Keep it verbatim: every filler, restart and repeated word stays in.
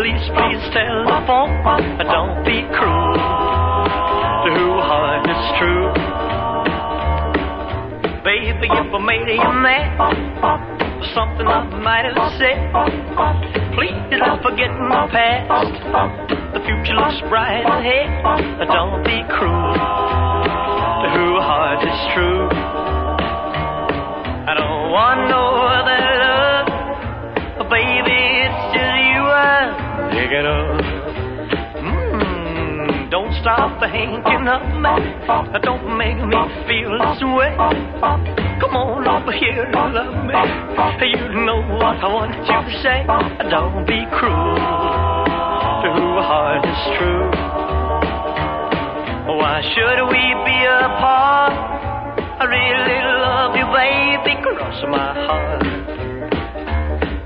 please, please telephone. Don't be cruel to whose heart is true. Baby, if I made you mad for something I might have said, please don't forget my past. The future looks bright ahead. Don't be cruel to whose heart is true. I don't want no other love, baby, it's just you I'm thinking of. Mm, don't stop thinking of me. Don't make me feel this way. Come on over here and love me. You know what I want you to say. Don't be cruel to whose heart is true. Why should we be apart? I really love you, baby, cross my heart.